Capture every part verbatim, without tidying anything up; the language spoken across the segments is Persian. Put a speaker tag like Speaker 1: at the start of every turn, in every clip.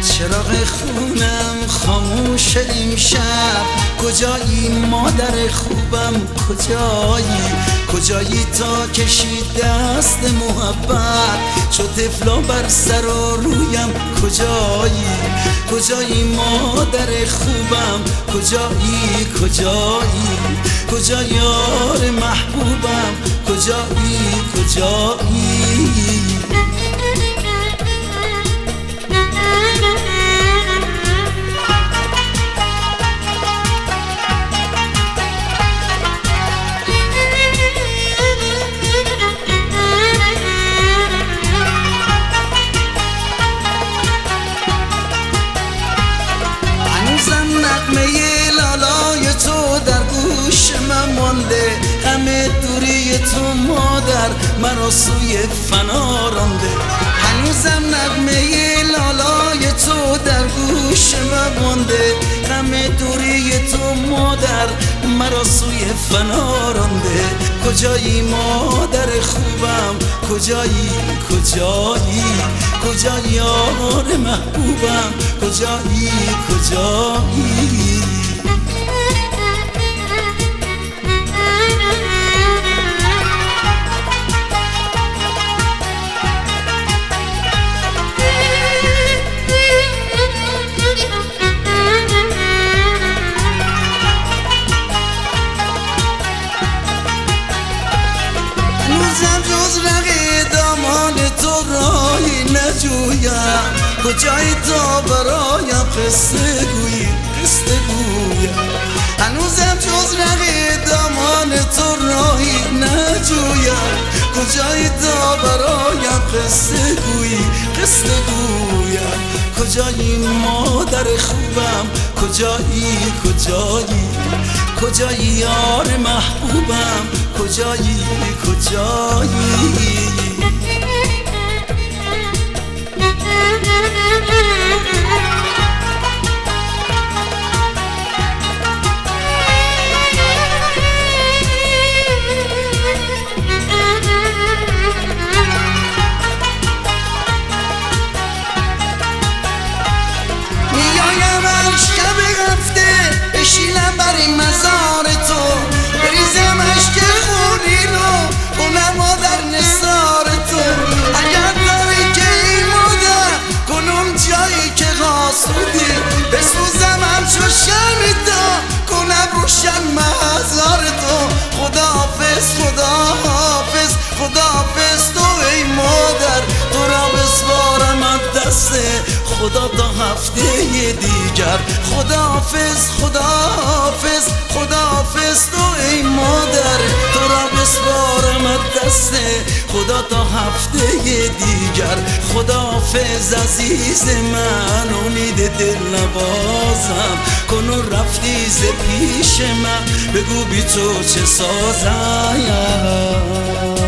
Speaker 1: چراغ خونم خاموش امشب، کجایی مادر خوبم کجایی؟ کجایی تا کشید دست محبت شد طفلا بر سر و رویم کجایی؟ کجایی مادر خوبم کجایی؟ کجایی کجا یار محبوبم کجایی؟ کجایی نغمه لالای تو در گوش من مانده، همه دوری تو مادر مرا سوی فنا رانده. هنوزم نغمه لالای تو در گوش من مانده، همه دوری تو مادر مرا سوی فنا رانده. کجایی مادر خوبم کجایی؟ کجایی کجا یار محبوبم کجایی؟ کجایی هنوزم جز رقه دامان تو راهی نجویم، کجایی تا برایم قصه گویی قصه گویم. هنوزم جز رقه دامان تو راهی نجویم، کجایی تا برایم قصه گویی قصه گویم. کجایی مادر خوبم کجایی؟ کجایی کجایی یار محبوبم کجایی؟ کجایی میایم هر شب هفته بشینم بر این مزار تو، بریزم عشق خونی رو کنم در نثار تو. اگر داری که این مادر کنم جایی که قاصودی، بسوزم همچو شمیتا کنم روشن مزار تو. خدا حافظ خدا حافظ خدا حافظ تو ای مادر، تو را بسپارم از دست خدا تا هفته دیگر. خدا حافظ خدا حافظ خدا حافظ تو ای مادر، تو را بسپارم از دست خدا تا هفته دیگر. خدا حافظ عزیز من امید دل نوازم، کنون رفتی ز پیش من بگو بی تو چه سازم.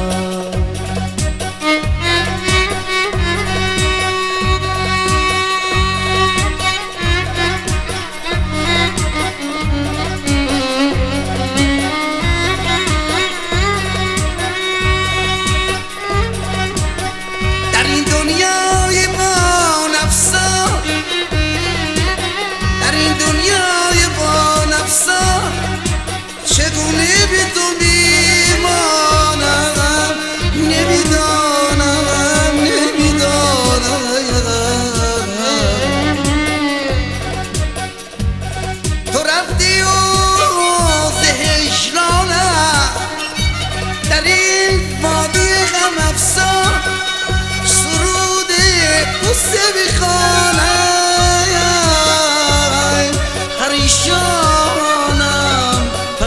Speaker 1: چگونه بی تو میمانم نمیدانم نمیدانم. تو رفتی و ز هجرانم در این وادی غم افسان سرود قصه بخوانم. پریشانم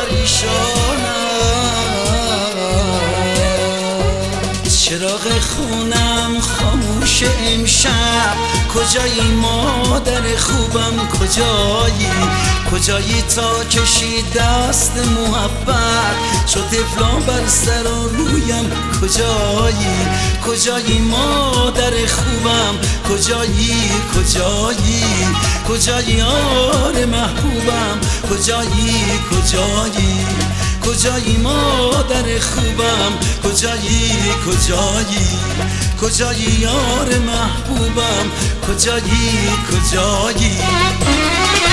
Speaker 1: چراغ خونم خاموش امشب، کجایی مادر خوبم کجایی؟ کجایی تا کشید دست محبت شد طفلا بر سر و رویم کجایی؟ کجایی مادر خوبم کجایی؟ کجایی کجایی یار محبوبم کجایی؟ کجایی کجایی مادر خوبم، کجایی کجایی کجایی یار محبوبم، کجایی کجایی